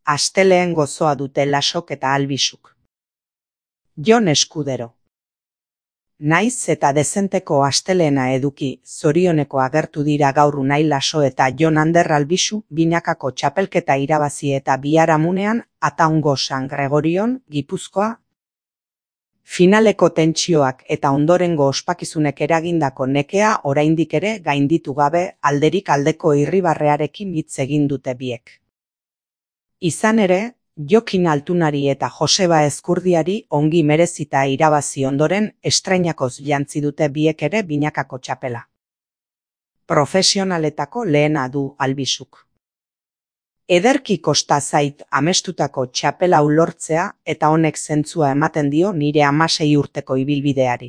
Asteleen gozoa dute Lasok eta Albisuk. Jon Eskudero. Naiz eta dezenteko asteleena eduki, zorioneko agertu dira gaur Unai Laso eta Jon Ander Albisu binakako txapelketa irabazi eta biharamunean Ataungo San Gregorion, Gipuzkoa. Finaleko tentsioak eta ondorengo ospakizunek eragindako nekea oraindik ere gainditu gabe alderik aldeko irribarrearekin hitz egin dute biek. Izan ere, Jokin Altunari eta Joseba Ezkurdiari ongi merezita irabazi ondoren estrainakoz jantzi dute biek ere binakako txapela. Profesionaletako lehena du Albisuk. Ederki kosta zait amestutako txapela lortzea eta honek zentzua ematen dio nire 16 urteko ibilbideari.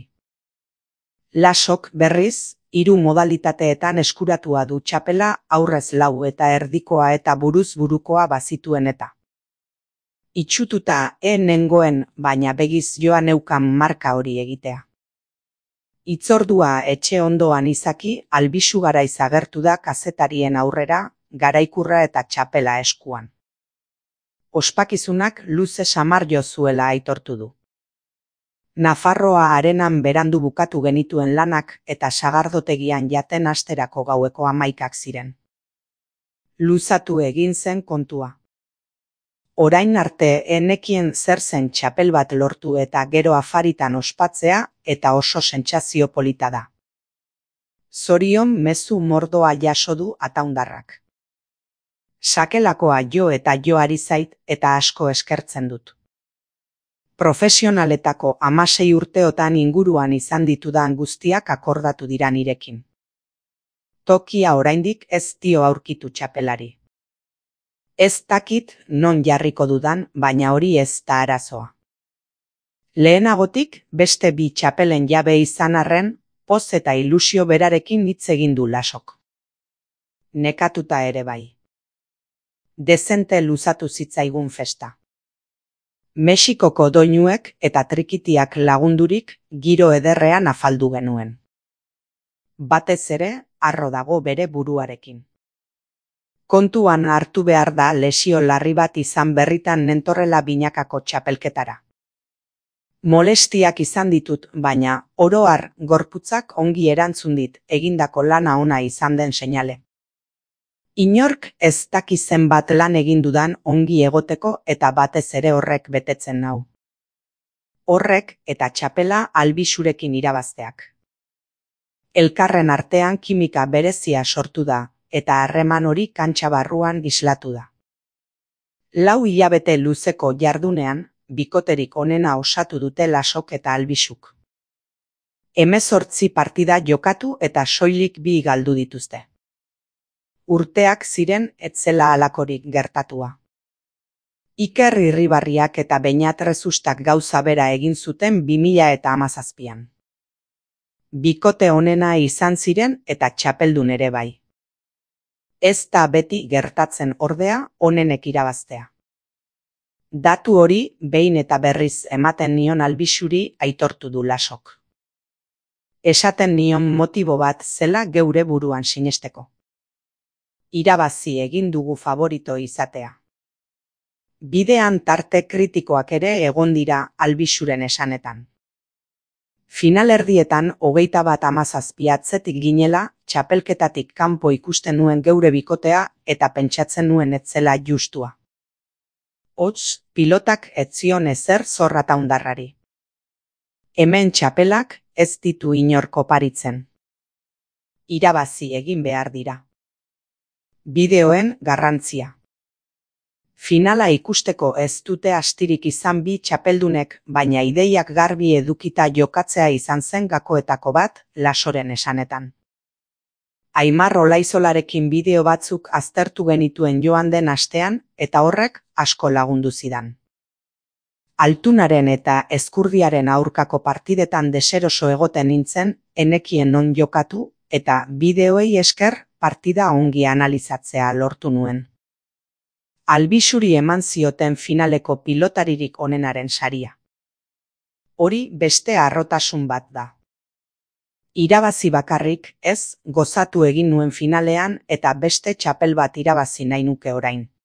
Lasok berriz, 3 modalitateetan eskuratua du txapela aurrez 4 eta erdikoa eta buruz burukoa bazituen eta. Itxututa nengoen baina begiz joan neukan marka hori egitea. Itzordua etxe ondoan izaki Albisu garaiz agertu da kazetarien aurrera, garaikurra eta txapela eskuan. Ospakizunak luze samar jo zuela aitortu du. Nafarroa arenan berandu bukatu genituen lanak eta sagardotegian jaten asterako gaueko 11 ziren. Luzatu egin zen kontua. Orain arte enekien zer zen txapel bat lortu eta gero afaritan ospatzea eta oso sentsazio polita da. Zorion mezu mordoa jaso du Ataundarrak. Sakelakoa jo eta jo ari zait eta asko eskertzen dut. Profesionaletako 16 urteotan inguruan izan ditudan guztiak akordatu dira nirekin. Tokia oraindik ez dio aurkitu txapelari. Ez dakit non jarriko dudan, baina hori ez da arazoa. Lehenagotik beste 2 txapelen jabe izan arren, poz eta ilusio berarekin hitz egin du Lasok. Nekatuta ere bai. Dezente luzatu zitzaigun festa. Mexikoko doinuek eta trikitiak lagundurik giro ederrean afaldu genuen. Batez ere, harro dago bere buruarekin. Kontuan hartu behar da lesio larri bat izan berritan nentorrela binakako txapelketara. Molestiak izan ditut, baina oro har gorputzak ongi erantzun dit egindako lana ona izan den seinale. Inork ez daki zenbat lan egin dudan ongi egoteko eta batez ere horrek betetzen nau. Horrek eta txapela Albisurekin irabazteak. Elkarren artean kimika berezia sortu da, eta harreman hori kantxa barruan islatu da. 4 hilabete luzeko jardunean, bikoterik onena osatu dute Lasok eta Albisuk. 18 partida jokatu eta soilik 2 galdu dituzte. Urteak ziren etzela halakorik gertatua. Iker Irribarriak eta Beñat Rezustak gauza bera egin zuten 2017an. Bikote onena izan ziren eta txapeldun ere bai. Ez da beti gertatzen ordea onenek irabaztea. Datu hori behin eta berriz ematen nion Albisuri aitortu du Lasok. Esaten nion motibo bat zela geure buruan sinesteko. Irabazi egin dugu favorito izatea. Bidean tarte kritikoak ere egon dira Albisuren esanetan. Finalerdietan 21-17 atzetik ginela, txapelketatik kanpo ikusten nuen geure bikotea eta pentsatzen nuen etzela justua. Hots, pilotak ez zion ezer zor Ataundarrari. Hemen txapelak ez ditu inor koparitzen. Irabazi egin behar dira. Bideoen garrantzia. Finala ikusteko ez dute astirik izan 2 txapeldunek, baina ideiak garbi edukita jokatzea izan zen gakoetako bat, Lasoren esanetan. Aimar Olaizolarekin bideo batzuk aztertu genituen joan den astean, eta horrek asko lagundu zidan. Altunaren eta Ezkurdiaren aurkako partidetan deseroso egoten nintzen, enekien non jokatu, eta bideoei esker partida ongi analizatzea lortu nuen. Albisuri eman zioten finaleko pilotaririk onenaren saria. Hori beste harrotasun bat da. Irabazi bakarrik ez, gozatu egin nuen finalean eta beste txapel bat irabazi nahi nuke orain.